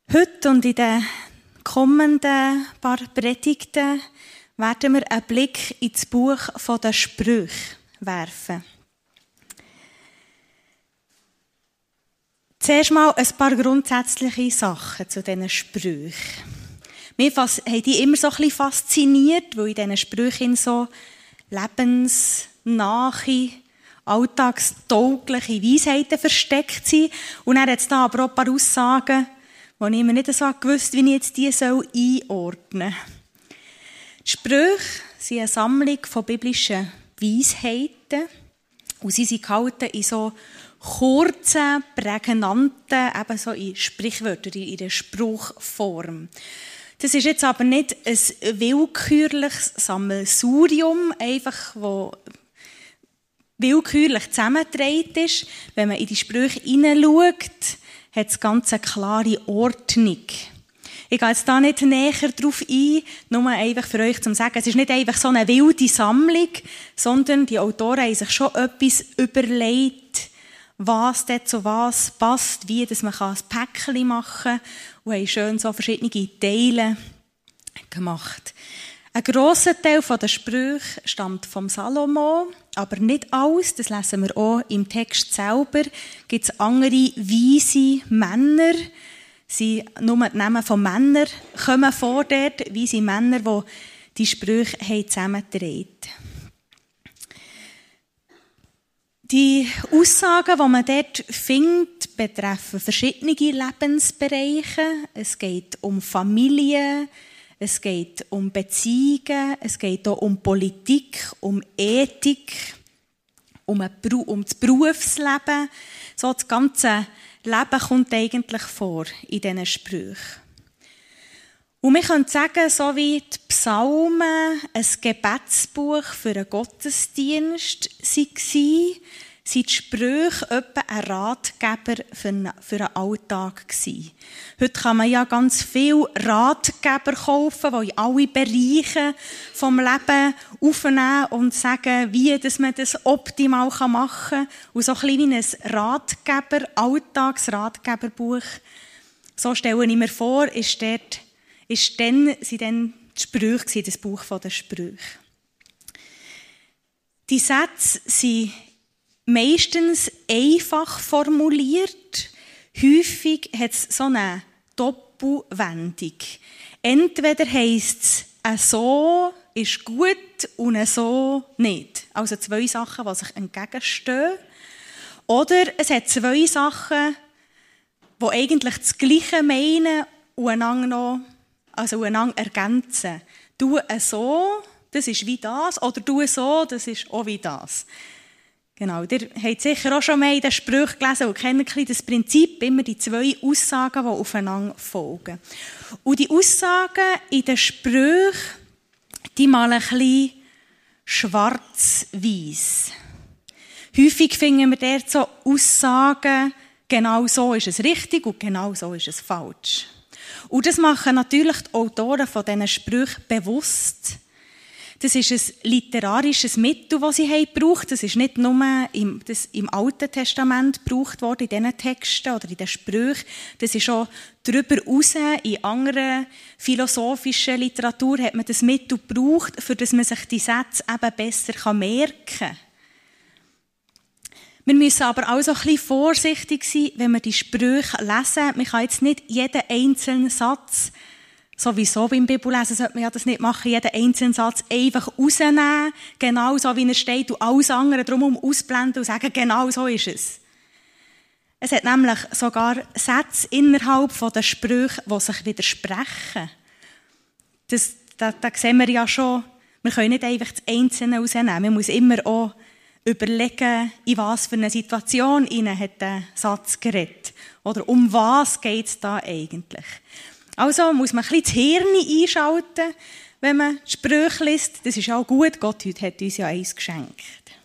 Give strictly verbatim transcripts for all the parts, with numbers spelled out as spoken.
Heute und in den kommenden paar Predigten werden wir einen Blick ins Buch der Sprüche werfen. Zuerst mal ein paar grundsätzliche Sachen zu diesen Sprüchen. Mich haben die immer so ein bisschen fasziniert, weil in diesen Sprüchen so lebensnahe, alltagstaugliche Weisheiten versteckt sind. Und dann hat es da aber auch ein paar Aussagen, wo ich mir nicht so gewusst, wie ich jetzt die einordnen soll. Die Sprüche sind eine Sammlung von biblischen Weisheiten. Und sie sind gehalten in so kurzen, prägnanten, eben so in Sprichwörtern, in ihrer Spruchform. Das ist jetzt aber nicht ein willkürliches Sammelsurium, einfach, wo willkürlich zusammengetragen ist. Wenn man in die Sprüche hineinschaut, hat das Ganze eine klare Ordnung. Ich gehe jetzt da nicht näher darauf ein, nur einfach für euch zu sagen, es ist nicht einfach so eine wilde Sammlung, sondern die Autoren haben sich schon etwas überlegt, was dort zu was passt, wie dass man ein Päckchen machen kann und haben schön so verschiedene Teile gemacht. Ein grosser Teil der Sprüche stammt vom Salomo, aber nicht alles, das lesen wir auch im Text selber. Gibt es andere weise Männer, sie, nur die Namen von Männern kommen vor dort, weise Männer, die die Sprüche zusammengetragen haben. Die Aussagen, die man dort findet, betreffen verschiedene Lebensbereiche. Es geht um Familie, es geht um Beziehungen, es geht auch um Politik, um Ethik, um, ein, um das Berufsleben. So das ganze Leben kommt eigentlich vor in diesen Sprüchen. Und wir können sagen, so wie die Psalmen ein Gebetsbuch für einen Gottesdienst waren, sind die Sprüche etwa ein Ratgeber für einen, für einen Alltag gewesen. Heute kann man ja ganz viele Ratgeber kaufen, die in alle Bereiche des Lebens aufnehmen und sagen, wie dass man das optimal machen kann. Und so ein bisschen wie ein Ratgeber, Alltagsratgeberbuch. So stelle ich mir vor, ist dort, ist dann, sind dann die Sprüche gewesen, das Buch der Sprüche. Die Sätze sind meistens einfach formuliert. Häufig hat es so eine Doppelwendung. Entweder heisst es, ein so ist gut und ein so nicht. Also zwei Sachen, die sich entgegenstehen. Oder es hat zwei Sachen, die eigentlich das Gleiche meinen und einander, noch, also einander ergänzen. Du ein so, das ist wie das. Oder du so, das ist auch wie das. Genau, ihr habt sicher auch schon mal in den Sprüchen gelesen und kennt ein bisschen das Prinzip, immer die zwei Aussagen, die aufeinander folgen. Und die Aussagen in den Sprüchen, die malen ein bisschen schwarz-weiss. Häufig finden wir dort so Aussagen, genau so ist es richtig und genau so ist es falsch. Und das machen natürlich die Autoren von diesen Sprüchen bewusst. Das ist ein literarisches Mittel, das sie haben gebraucht. Das ist nicht nur im, das im Alten Testament gebraucht worden, in diesen Texten oder in den Sprüchen. Das ist auch darüber hinaus, in anderen philosophischen Literatur hat man das Mittel gebraucht, für das man sich die Sätze eben besser merken kann. Wir müssen aber auch so ein bisschen vorsichtig sein, wenn wir die Sprüche lesen. Man kann jetzt nicht jeden einzelnen Satz, sowieso beim Bibellesen sollte man ja das nicht machen, jeden einzelnen Satz einfach rausnehmen, genau so wie er steht, und alles andere drumherum ausblenden und sagen, genau so ist es. Es hat nämlich sogar Sätze innerhalb der Sprüche, die sich widersprechen. Das, da, da sehen wir ja schon, wir können nicht einfach das Einzelne rausnehmen. Man muss immer auch überlegen, in was für eine Situation ihnen hat der Satz geredet. Oder um was geht es da eigentlich. Also muss man ein bisschen das Hirn einschalten, wenn man die Sprüche liest. Das ist auch gut, Gott hat uns ja eins geschenkt.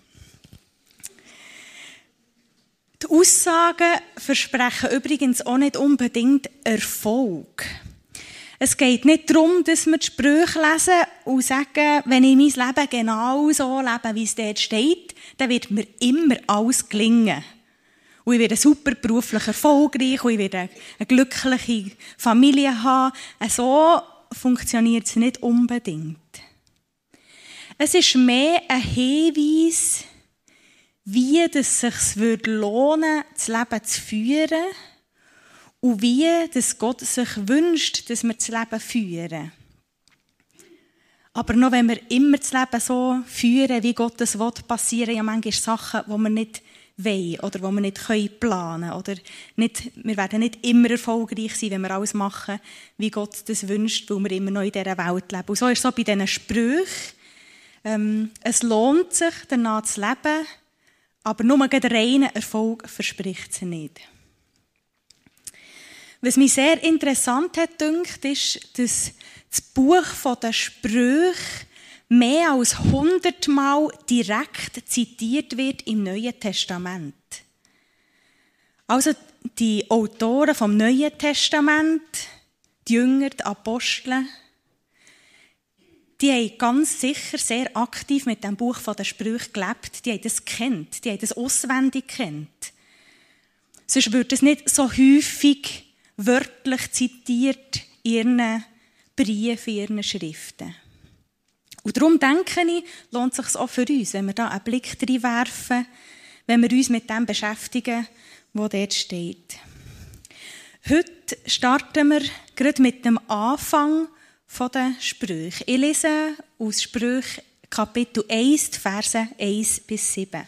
Die Aussagen versprechen übrigens auch nicht unbedingt Erfolg. Es geht nicht darum, dass wir die Sprüche lesen und sagen, wenn ich mein Leben genau so lebe, wie es dort steht, dann wird mir immer alles gelingen. Und ich werde super beruflich erfolgreich und ich werde eine glückliche Familie haben. So funktioniert es nicht unbedingt. Es ist mehr ein Hinweis, wie es sich lohnen würde, das Leben zu führen und wie dass Gott sich wünscht, dass wir das Leben führen. Aber noch wenn wir immer das Leben so führen, wie Gott es will, passieren ja manchmal Sachen, die wir nicht wollen oder die wir nicht planen können. Oder nicht, wir werden nicht immer erfolgreich sein, wenn wir alles machen, wie Gott das wünscht, weil wir immer noch in dieser Welt leben. Und so ist es so bei diesen Sprüchen. Ähm, es lohnt sich, danach zu leben, aber nur den reinen Erfolg verspricht es nicht. Was mich sehr interessant hat gedacht, ist, dass das Buch der Sprüche mehr als hundertmal direkt zitiert wird im Neuen Testament. Also die Autoren vom Neuen Testament, die Jünger, die Apostel, die haben ganz sicher sehr aktiv mit dem Buch der Sprüche gelebt. Die haben das gekannt, die haben das auswendig gekannt. Sonst würde es nicht so häufig wörtlich zitiert in ihren Briefen, in ihren Schriften. Und darum denke ich, lohnt es sich auch für uns, wenn wir da einen Blick reinwerfen, wenn wir uns mit dem beschäftigen, was dort steht. Heute starten wir gerade mit dem Anfang der Sprüche. Ich lese aus Sprüche Kapitel eins, Verse eins bis sieben.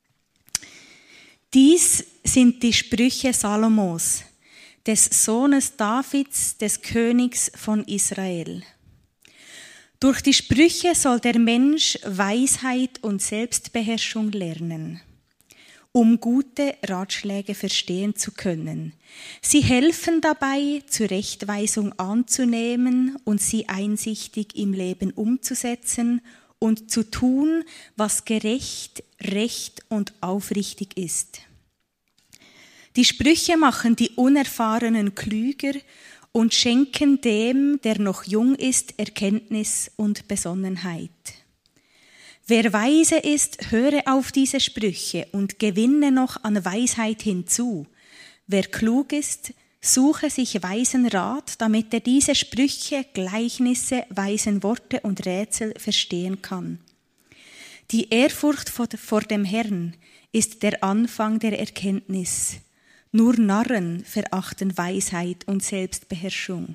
Dies sind die Sprüche Salomos, des Sohnes Davids, des Königs von Israel. Durch die Sprüche soll der Mensch Weisheit und Selbstbeherrschung lernen, um gute Ratschläge verstehen zu können. Sie helfen dabei, Zurechtweisung anzunehmen und sie einsichtig im Leben umzusetzen und zu tun, was gerecht, recht und aufrichtig ist. Die Sprüche machen die Unerfahrenen klüger und schenken dem, der noch jung ist, Erkenntnis und Besonnenheit. Wer weise ist, höre auf diese Sprüche und gewinne noch an Weisheit hinzu. Wer klug ist, suche sich weisen Rat, damit er diese Sprüche, Gleichnisse, weisen Worte und Rätsel verstehen kann. Die Ehrfurcht vor dem Herrn ist der Anfang der Erkenntnis. Nur Narren verachten Weisheit und Selbstbeherrschung.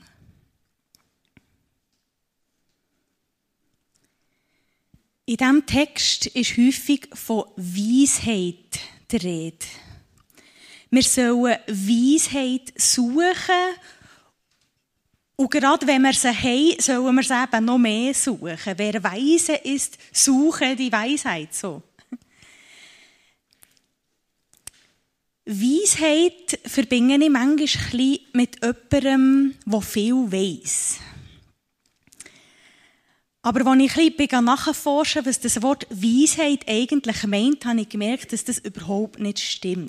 In diesem Text ist häufig von Weisheit die Rede. Wir sollen Weisheit suchen und gerade wenn wir sie haben, sollen wir sie eben noch mehr suchen. Wer weise ist, suche die Weisheit so. Weisheit verbinde ich manchmal mit jemandem, der viel weiss. Aber als ich ein bisschen nachforschen, was das Wort Weisheit eigentlich meint, habe ich gemerkt, dass das überhaupt nicht stimmt.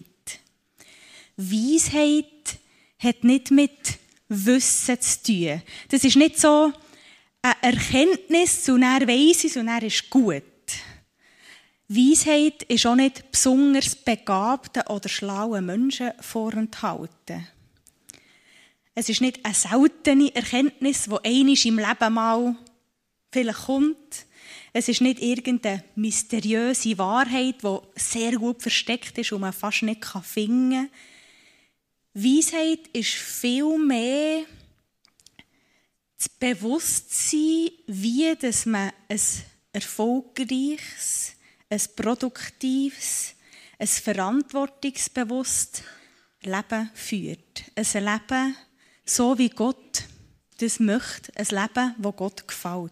Weisheit hat nicht mit Wissen zu tun. Das ist nicht so eine Erkenntnis, und dann weiss ich es und dann ist gut. Weisheit ist auch nicht besonders begabten oder schlauen Menschen vorenthalten. Es ist nicht eine seltene Erkenntnis, die einmal im Leben mal vielleicht kommt. Es ist nicht irgendeine mysteriöse Wahrheit, die sehr gut versteckt ist und man fast nicht finden kann. Weisheit ist viel mehr das Bewusstsein, wie dass man ein erfolgreiches, ein produktives, ein verantwortungsbewusstes Leben führt. Ein Leben, so wie Gott das möchte. Ein Leben, das Gott gefällt.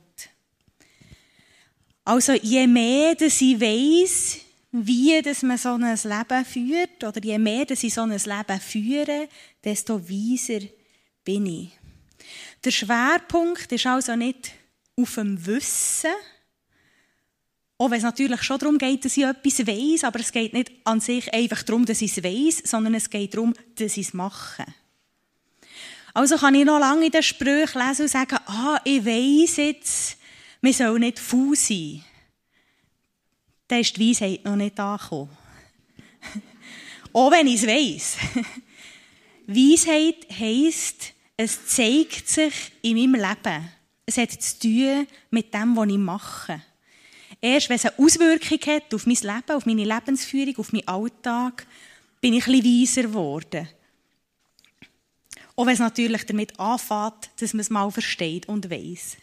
Also je mehr dass ich weiss, wie dass man so ein Leben führt, oder je mehr dass ich so ein Leben führe, desto weiser bin ich. Der Schwerpunkt ist also nicht auf dem Wissen, auch wenn es natürlich schon darum geht, dass ich etwas weiss, aber es geht nicht an sich einfach darum, dass ich es weiss, sondern es geht darum, dass ich es mache. Also kann ich noch lange in den Sprüchen lesen und sagen, ah, ich weiss jetzt, man soll nicht faul sein. Da ist die Weisheit noch nicht angekommen. Auch wenn ich es weiss. Weisheit heisst, es zeigt sich in meinem Leben. Es hat zu tun mit dem, was ich mache. Erst wenn es eine Auswirkung hat auf mein Leben, auf meine Lebensführung, auf meinen Alltag, bin ich ein bisschen weiser geworden. Auch wenn es natürlich damit anfängt, dass man es mal versteht und weiss.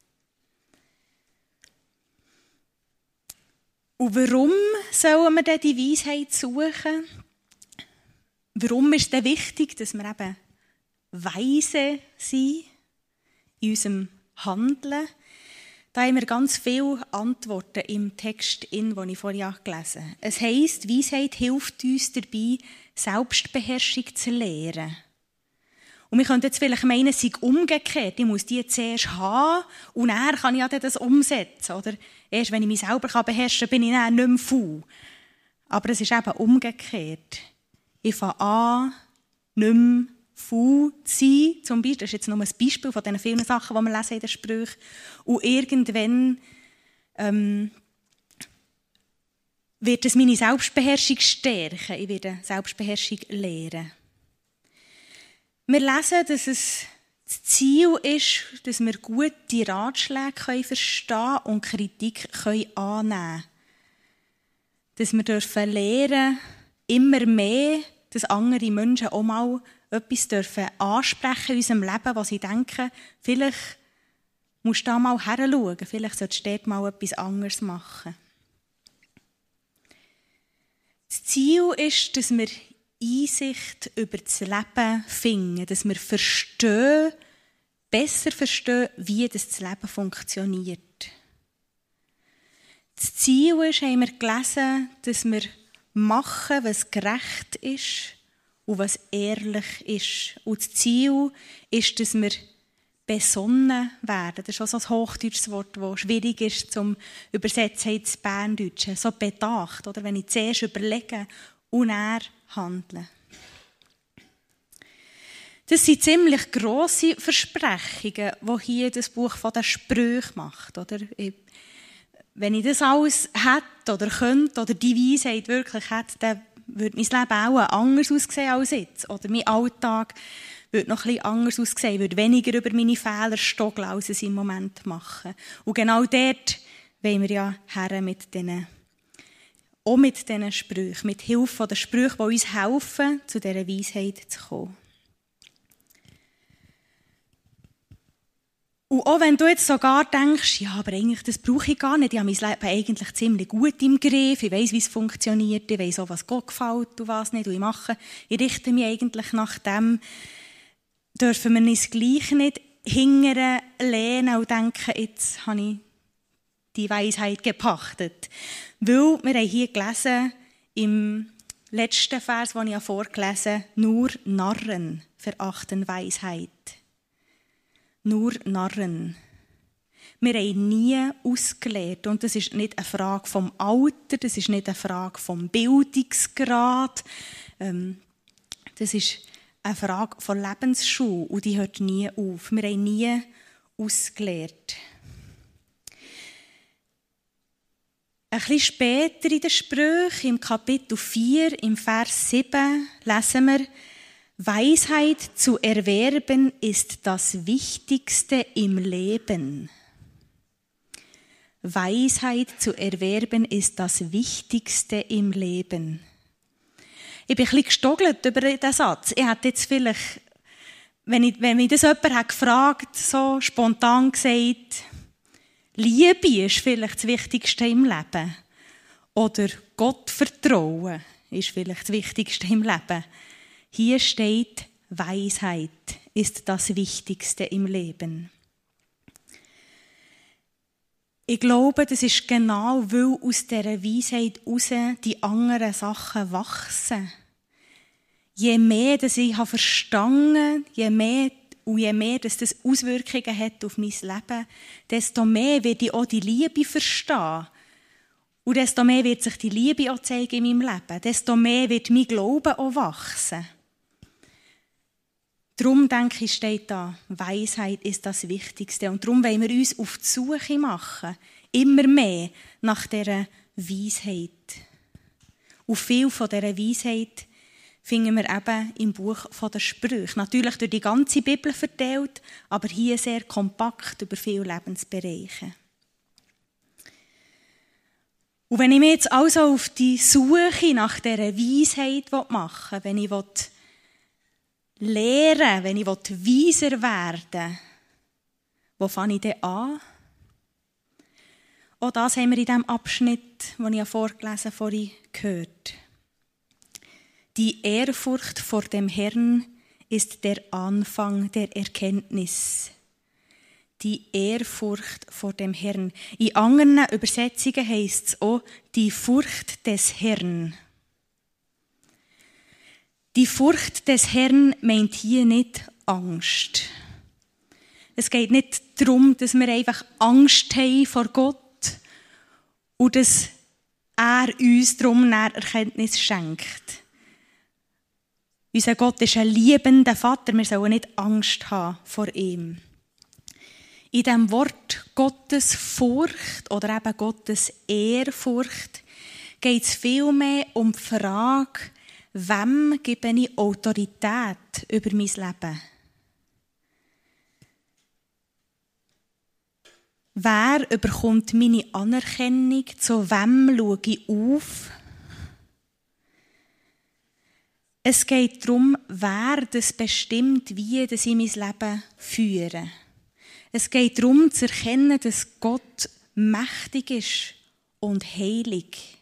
Und warum sollen wir denn die Weisheit suchen? Warum ist es denn wichtig, dass wir eben weise sind in unserem Handeln? Da haben wir ganz viele Antworten im Text, den ich vorhin gelesen habe. Es heisst, Weisheit hilft uns dabei, Selbstbeherrschung zu lernen. Und wir könnten jetzt vielleicht meinen, es sei umgekehrt. Ich muss die zuerst haben und dann kann ich das umsetzen. Oder erst wenn ich mich selber beherrschen kann, bin ich dann nicht mehr faul. Aber es ist eben umgekehrt. Ich fange an, nicht mehr faul zu sein. Zum Beispiel, das ist jetzt nur ein Beispiel von den vielen Sachen, die wir lesen in den Sprüchen. Und irgendwann ähm, wird es meine Selbstbeherrschung stärken. Ich werde Selbstbeherrschung lernen. Wir lesen, dass es das Ziel ist, dass wir gute Ratschläge verstehen und Kritik annehmen können. Dass wir dürfen lernen, immer mehr, dass andere Menschen auch mal etwas dürfen ansprechen in unserem Leben, was sie denken, vielleicht musst du da mal hinschauen, vielleicht solltest du dort mal etwas anderes machen. Das Ziel ist, dass wir Einsicht über das Leben finden, dass wir verstehen, besser verstehen, wie das Leben funktioniert. Das Ziel ist, haben wir gelesen, dass wir machen, was gerecht ist und was ehrlich ist. Und das Ziel ist, dass wir besonnen werden. Das ist auch so ein hochdeutsches Wort, das schwierig ist zum Übersetzen ins Berndeutsche. So bedacht, oder? Wenn ich zuerst überlege und dann handle. Das sind ziemlich grosse Versprechungen, die hier das Buch von den Sprüchen macht. Oder? Wenn ich das alles hätte oder könnte oder die Weisheit wirklich hätte, dann würde mein Leben auch anders aussehen als jetzt. Oder mein Alltag würde noch ein bisschen anders aussehen. Ich würde weniger über meine Fehler stoggeln, als ich es im Moment mache. Und genau dort wollen wir ja her mit diesen, auch mit diesen Sprüchen, mit Hilfe der Sprüche, die uns helfen, zu dieser Weisheit zu kommen. Und auch wenn du jetzt sogar denkst, ja, aber eigentlich, das brauche ich gar nicht, ich habe mein Leben eigentlich ziemlich gut im Griff, ich weiss, wie es funktioniert, ich weiss auch, was Gott gefällt und was nicht, und ich mache, ich richte mich eigentlich nach dem, dürfen wir uns gleich nicht hingern lehnen und denken, jetzt habe ich die Weisheit gepachtet. Weil wir haben hier gelesen, im letzten Vers, den ich vorgelesen habe, nur Narren verachten Weisheit. Nur Narren. Wir haben nie ausgelernt. Und das ist nicht eine Frage vom Alter, das ist nicht eine Frage vom Bildungsgrad. Ähm, das ist eine Frage von Lebensschule und die hört nie auf. Wir haben nie ausgelernt. Ein bisschen später in den Sprüchen, im Kapitel vier, im Vers sieben, lesen wir, Weisheit zu erwerben ist das Wichtigste im Leben. Weisheit zu erwerben ist das Wichtigste im Leben. Ich bin ein bisschen gestogelt über diesen Satz. Ich hätte jetzt vielleicht, wenn, ich, wenn mich das jemand hat gefragt, so spontan gesagt, Liebe ist vielleicht das Wichtigste im Leben. Oder Gottvertrauen ist vielleicht das Wichtigste im Leben. Hier steht, Weisheit ist das Wichtigste im Leben. Ich glaube, das ist genau, weil aus dieser Weisheit heraus die anderen Sachen wachsen. Je mehr, dass ich habe verstanden, je mehr und je mehr, dass das Auswirkungen hat auf mein Leben, desto mehr werde ich auch die Liebe verstehen. Und desto mehr wird sich die Liebe auch zeigen in meinem Leben. Desto mehr wird mein Glauben auch wachsen. Darum, denke ich, steht da, Weisheit ist das Wichtigste. Und darum wollen wir uns auf die Suche machen, immer mehr nach dieser Weisheit. Und viel von dieser Weisheit finden wir eben im Buch der Sprüche. Natürlich durch die ganze Bibel verteilt, aber hier sehr kompakt über viele Lebensbereiche. Und wenn ich mich jetzt also auf die Suche nach dieser Weisheit machen will, wenn ich lernen will, wenn ich weiser werden will, wo fange ich denn an? Auch das haben wir in diesem Abschnitt, den ich vorgelesen habe, vorhin gehört. Die Ehrfurcht vor dem Herrn ist der Anfang der Erkenntnis. Die Ehrfurcht vor dem Herrn. In anderen Übersetzungen heisst es auch die Furcht des Herrn. Die Furcht des Herrn meint hier nicht Angst. Es geht nicht darum, dass wir einfach Angst haben vor Gott und dass er uns darum Erkenntnis schenkt. Unser Gott ist ein liebender Vater, wir sollen nicht Angst haben vor ihm. In diesem Wort Gottes Furcht oder eben Gottes Ehrfurcht geht es vielmehr um die Frage, wem gebe ich Autorität über mein Leben? Wer bekommt meine Anerkennung? Zu wem schaue ich auf? Es geht darum, wer das bestimmt, wie das in mein Leben führe. Es geht darum, zu erkennen, dass Gott mächtig ist und heilig.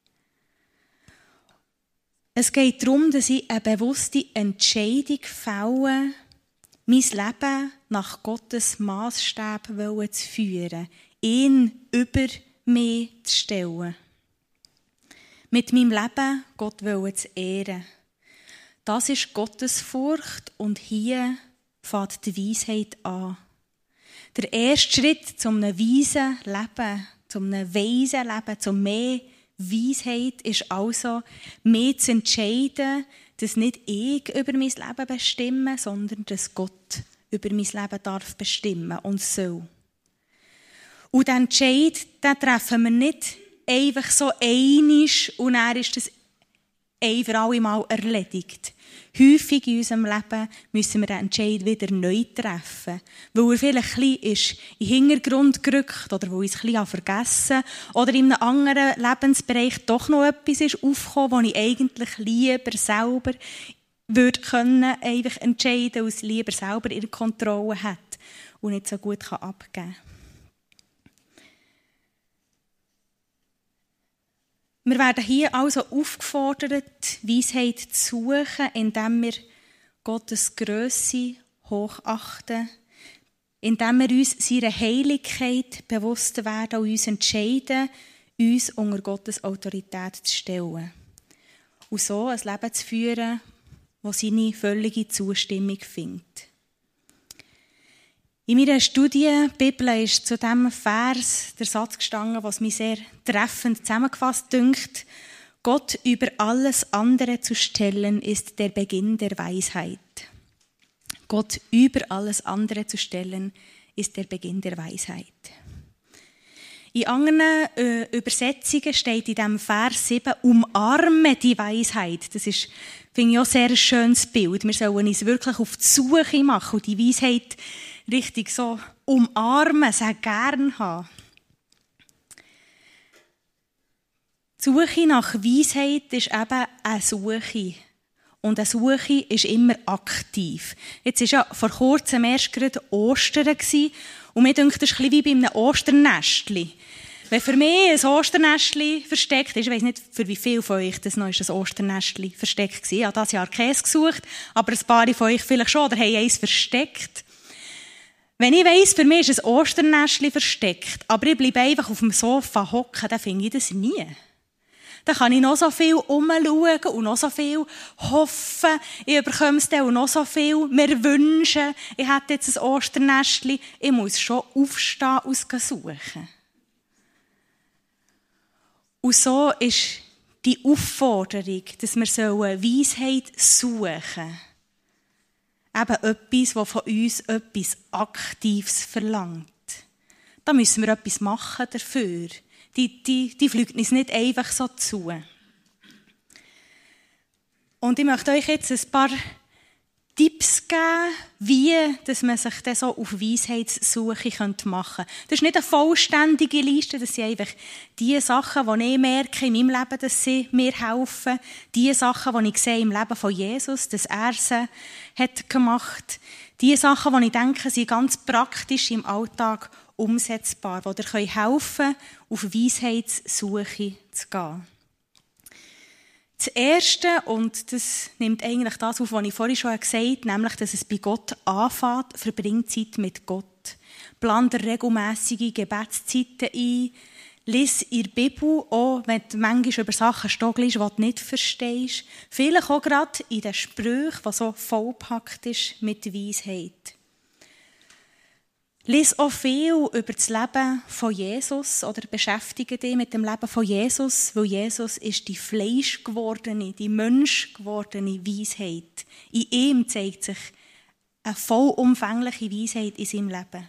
Es geht darum, dass ich eine bewusste Entscheidung fälle, mein Leben nach Gottes Massstab zu führen, ihn über mich zu stellen. Mit meinem Leben Gott zu ehren. Das ist Gottes Furcht und hier fängt die Weisheit an. Der erste Schritt zu einem weisen Leben, zu einem weisen Leben, zu mehr Weisheit ist also, mich zu entscheiden, dass nicht ich über mein Leben bestimme, sondern dass Gott über mein Leben darf bestimmen und soll. Und den Entscheid, den treffen wir nicht einfach so einig und dann ist das ein für alle Mal erledigt. Häufig in unserem Leben müssen wir den Entscheid wieder neu treffen, weil er vielleicht ein bisschen in den Hintergrund gerückt oder weil ich es ein bisschen vergessen habe oder in einem anderen Lebensbereich doch noch etwas ist aufgekommen, das ich eigentlich lieber selber würde können, einfach entscheiden, weil es lieber selber in der Kontrolle hat und nicht so gut abgeben kann. Wir werden hier also aufgefordert, Weisheit zu suchen, indem wir Gottes Grösse hochachten, indem wir uns seiner Heiligkeit bewusst werden und uns entscheiden, uns unter Gottes Autorität zu stellen. Und so ein Leben zu führen, das seine völlige Zustimmung findet. In meiner Studie Bibel ist zu diesem Vers der Satz gestanden, was mich sehr treffend zusammengefasst dünkt. Gott über alles andere zu stellen, ist der Beginn der Weisheit. Gott über alles andere zu stellen, ist der Beginn der Weisheit. In anderen äh, Übersetzungen steht in diesem Vers sieben, umarme die Weisheit. Das ist, finde ich, auch sehr ein schönes Bild. Wir sollen uns wirklich auf die Suche machen und die Weisheit richtig so umarmen, sehr gern haben. Die Suche nach Weisheit ist eben eine Suche. Und eine Suche ist immer aktiv. Jetzt war ja vor kurzem erst gerade Ostern und mir denkt, das ist ein bisschen wie bei einem Osternestli. Wenn für mich ein Osternestli versteckt ist, ich weiss nicht, für wie viele von euch das noch ein Osternestli versteckt war. Ich habe dieses Jahr Käse gesucht, aber ein paar von euch vielleicht schon, oder haben eins versteckt. Wenn ich weiss, für mich ist ein Osternestli versteckt, aber ich bleibe einfach auf dem Sofa hocken, dann finde ich das nie. Dann kann ich noch so viel umschauen und noch so viel hoffen, ich bekomme es dann und noch so viel mir wünschen, ich hätte jetzt ein Osternestli. Ich muss schon aufstehen und es suchen. Und so ist die Aufforderung, dass wir Weisheit suchen sollen, eben etwas, das von uns etwas Aktives verlangt. Da müssen wir etwas machen dafür. Die, die, die fliegt uns nicht einfach so zu. Und ich möchte euch jetzt ein paar Tipps geben, wie dass man sich dann so auf Weisheitssuche machen könnte. Das ist nicht eine vollständige Liste, das sind einfach die Sachen, die ich merke in meinem Leben, dass sie mir helfen. Die Sachen, die ich sehe im Leben von Jesus, dass er sie hat gemacht. Die Sachen, die ich denke, sind ganz praktisch im Alltag umsetzbar, die dir helfen können, auf Weisheitssuche zu gehen. Das Erste, und das nimmt eigentlich das auf, was ich vorhin schon gesagt habe, nämlich, dass es bei Gott anfängt, verbringt Zeit mit Gott. Plan dir regelmässige Gebetszeiten ein. Lies in der Bibel, auch wenn du manchmal über Sachen stolperst, die du nicht verstehst. Vielleicht auch gerade in den Sprüchen, die so vollgepackt ist mit Weisheit. Lies auch viel über das Leben von Jesus oder beschäftige dich mit dem Leben von Jesus, weil Jesus ist die fleischgewordene, die menschgewordene Weisheit. In ihm zeigt sich eine vollumfängliche Weisheit in seinem Leben.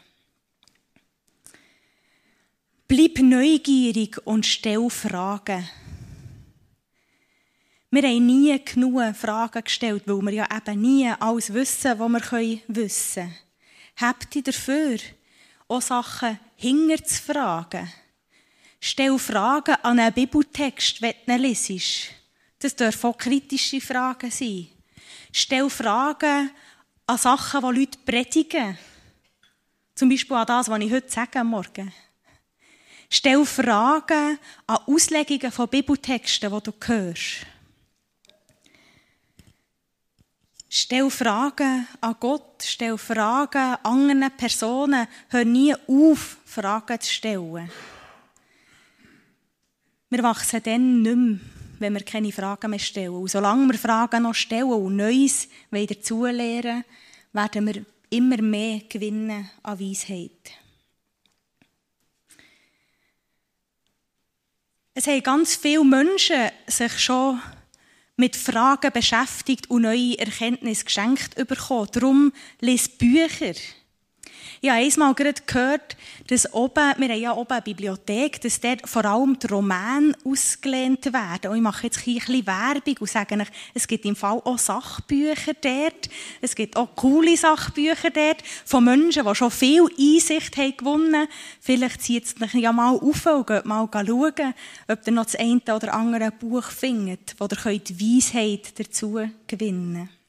Bleib neugierig und stell Fragen. Wir haben nie genug Fragen gestellt, weil wir ja eben nie alles wissen, was wir wissen können. Habt ihr dafür, auch Sachen hinter zu fragen? Stell Fragen an einen Bibeltext, wenn du ihn liest. Das dürfen auch kritische Fragen sein. Stell Fragen an Sachen, die Leute predigen. Zum Beispiel an das, was ich heute sage am Morgen. Stell Fragen an Auslegungen von Bibeltexten, die du hörst. Stell Fragen an Gott, stell Fragen an anderen Personen. Hör nie auf, Fragen zu stellen. Wir wachsen dann nicht mehr, wenn wir keine Fragen mehr stellen. Und solange wir Fragen noch stellen und Neues dazulernen, werden wir immer mehr gewinnen an Weisheit. Es haben ganz viele Menschen sich schon mit Fragen beschäftigt und neue Erkenntnisse geschenkt bekommen. Darum lies Bücher. Ich habe einmal gerade gehört, dass oben, wir haben ja oben eine Bibliothek, dass dort vor allem die Romane ausgelehnt werden. Und ich mache jetzt ein bisschen Werbung und sage euch, es gibt im Fall auch Sachbücher dort. Es gibt auch coole Sachbücher dort von Menschen, die schon viel Einsicht haben gewonnen. Vielleicht zieht es euch ja mal auf und geht mal schauen, ob ihr noch das eine oder andere Buch findet, wo ihr die Weisheit dazu gewinnen könnt.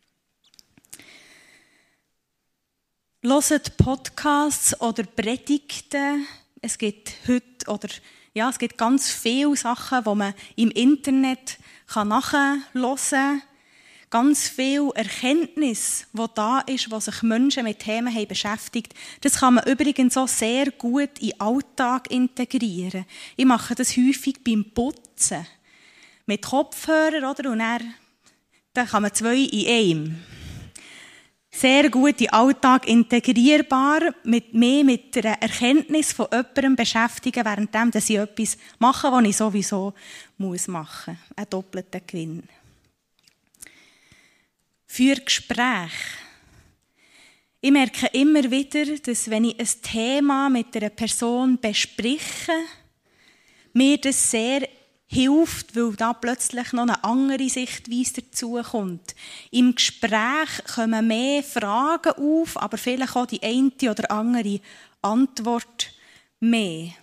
Hört Podcasts oder Predigten. Es gibt heute, oder, ja, es gibt ganz viele Sachen, die man im Internet nachhören kann. Ganz viel Erkenntnis, die da ist, wo sich Menschen mit Themen haben beschäftigt. Das kann man übrigens auch sehr gut in den Alltag integrieren. Ich mache das häufig beim Putzen. Mit Kopfhörer, oder? Und dann, dann kann man zwei in einem. Sehr gut in den Alltag integrierbar, mit mehr mit der Erkenntnis von jemandem beschäftigen, während ich etwas mache, was ich sowieso machen muss. Ein doppelter Gewinn. Für Gespräche. Ich merke immer wieder, dass wenn ich ein Thema mit einer Person bespreche, mir das sehr hilft, weil da plötzlich noch eine andere Sichtweise dazukommt. Im Gespräch kommen mehr Fragen auf, aber vielleicht auch die eine oder andere Antwort mehr.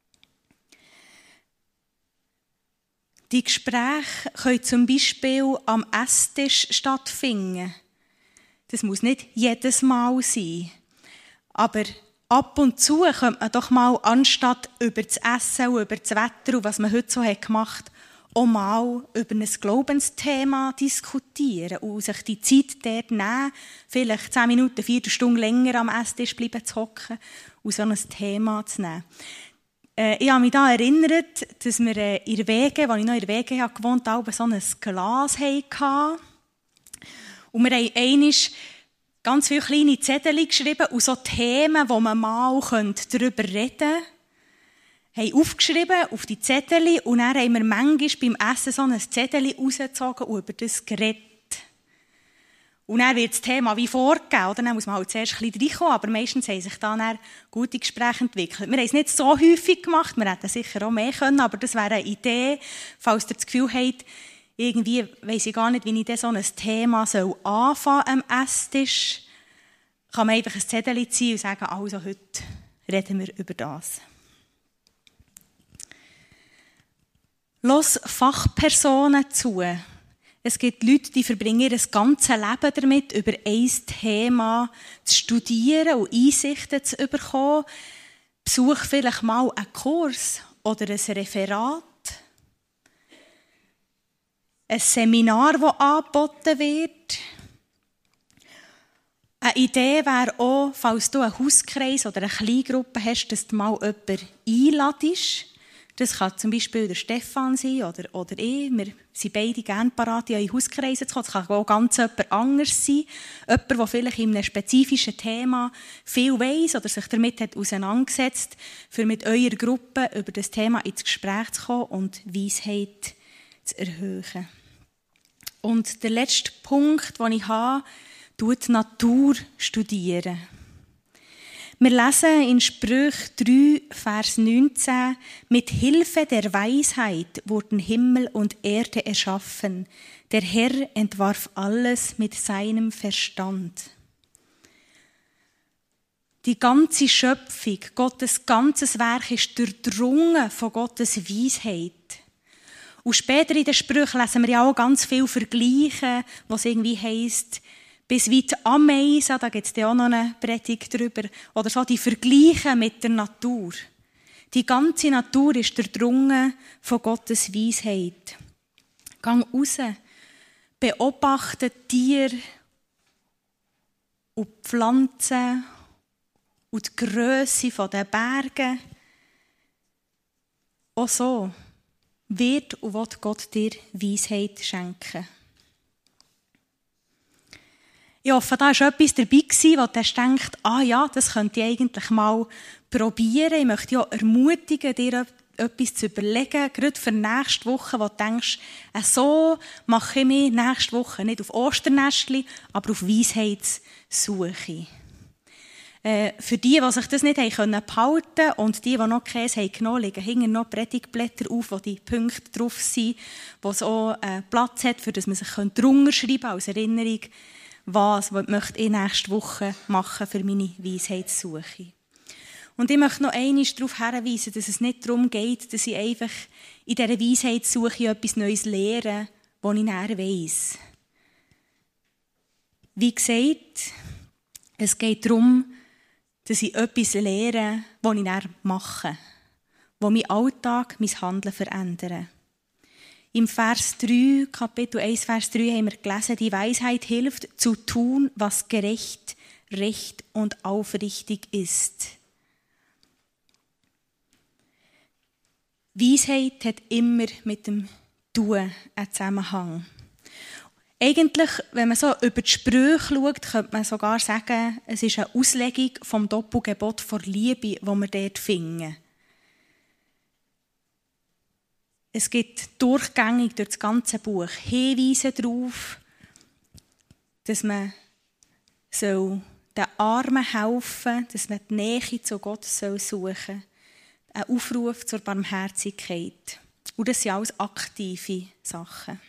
Die Gespräche können zum Beispiel am Esstisch stattfinden. Das muss nicht jedes Mal sein. Aber ab und zu könnte man doch mal, anstatt über das Essen und über das Wetter und was man heute so gemacht hat, auch mal über ein Glaubensthema diskutieren und sich die Zeit dort nehmen, vielleicht zehn Minuten, vier Stunden länger am Esstisch bleiben zu hocken und so ein Thema zu nehmen. Äh, ich habe mich daran erinnert, dass wir äh, in der Wege, als ich noch in der Wege gewohnt habe, so ein Glas hatten. Und wir haben einmal ganz viele kleine Zettel geschrieben und so Themen, wo man mal darüber reden könnte, haben aufgeschrieben auf die Zettel und dann haben wir manchmal beim Essen so ein Zettel rausgezogen und über das geredet. Und dann wird das Thema wie vorgegeben, oder? Dann muss man halt zuerst ein bisschen reinkommen, aber meistens haben sich dann gute Gespräche entwickelt. Wir haben es nicht so häufig gemacht, wir hätten sicher auch mehr können, aber das wäre eine Idee, falls ihr das Gefühl habt, irgendwie weiss ich gar nicht, wie ich dann so ein Thema soll anfangen am Esstisch, kann man einfach ein Zettel ziehen und sagen, also heute reden wir über das. Lass Fachpersonen zu. Es gibt Leute, die verbringen ihr ganzes Leben damit, über ein Thema zu studieren und Einsichten zu bekommen. Besuch vielleicht mal einen Kurs oder ein Referat. Ein Seminar, das angeboten wird. Eine Idee wäre auch, falls du einen Hauskreis oder eine Kleingruppe hast, dass du mal jemanden einladest. Das kann zum Beispiel der Stefan sein oder, oder ich. Wir sind beide gerne bereit, in eure Hauskreise zu kommen. Es kann auch ganz jemand anderes sein. Jemand, der vielleicht in einem spezifischen Thema viel weiss oder sich damit hat auseinandergesetzt, für mit eurer Gruppe über das Thema ins Gespräch zu kommen und Weisheit zu erhöhen. Und der letzte Punkt, den ich habe, tut die Natur studieren. Wir lesen in Sprüche drei, Vers neunzehn, mit Hilfe der Weisheit wurden Himmel und Erde erschaffen. Der Herr entwarf alles mit seinem Verstand. Die ganze Schöpfung, Gottes ganzes Werk ist durchdrungen von Gottes Weisheit. Und später in den Sprüchen lesen wir ja auch ganz viel Vergleiche, was irgendwie heisst, bis weit Ameisen, da gibt es ja auch noch eine Predigt drüber, oder so die Vergleiche mit der Natur. Die ganze Natur ist durchdrungen von Gottes Weisheit. Gang raus, beobachte Tiere und Pflanzen und die Grösse der Berge. Auch so wird und will Gott dir Weisheit schenken. Ich hoffe, da war etwas dabei, wo du denkst, ah ja, das könnte ich eigentlich mal probieren. Ich möchte dich auch ermutigen, dir etwas zu überlegen, gerade für nächste Woche, wo du denkst, so mache ich mich nächste Woche nicht auf Osternestli, aber auf Weisheitssuche. Äh, für die, die sich das nicht haben behalten können und die, die noch Käse haben genommen, liegen hinten noch Predigtblätter auf, wo die Punkte drauf sind, wo es auch äh, Platz hat, für das man sich drunter schreiben kann, als Erinnerung, was möchte ich nächste Woche machen für meine Weisheitssuche. Und ich möchte noch einmal darauf hinweisen, dass es nicht darum geht, dass ich einfach in dieser Weisheitssuche etwas Neues lehre, das ich näher weiss. Wie gesagt, es geht darum, dass ich etwas lehre, das ich näher mache, das meinen Alltag, mein Handeln verändert. Im Vers drei, Kapitel eins, Vers drei haben wir gelesen, die Weisheit hilft, zu tun, was gerecht, recht und aufrichtig ist. Weisheit hat immer mit dem Tun einen Zusammenhang. Eigentlich, wenn man so über die Sprüche schaut, könnte man sogar sagen, es ist eine Auslegung vom Doppelgebot vor Liebe, das wir dort finden. Es gibt durchgängig durch das ganze Buch Hinweise darauf, dass man den Armen helfen soll, dass man die Nähe zu Gott suchen soll. Ein Aufruf zur Barmherzigkeit. Und das sind alles aktive Sachen.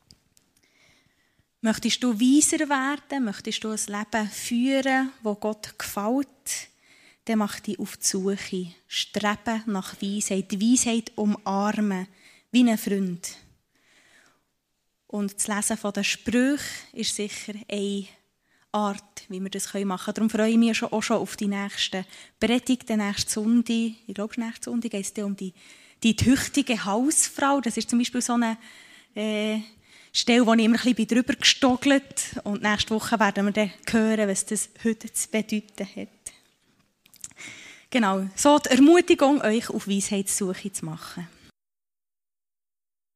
Möchtest du weiser werden? Möchtest du ein Leben führen, das Gott gefällt? Dann mach dich auf die Suche. Streben nach Weisheit. Die Weisheit umarmen. Wie ein Freund. Und das Lesen von den Sprüchen ist sicher eine Art, wie wir das machen können. Darum freue ich mich auch schon auf die nächsten Predigten, nächsten Sonntag. Ich glaube, nächsten Sonntag geht es um die, die tüchtige Hausfrau. Das ist zum Beispiel so eine äh, Stelle, wo ich immer ein bisschen drüber gestogelt bin. Und nächste Woche werden wir dann hören, was das heute zu bedeuten hat. Genau, so die Ermutigung, euch auf Weisheitssuche zu machen.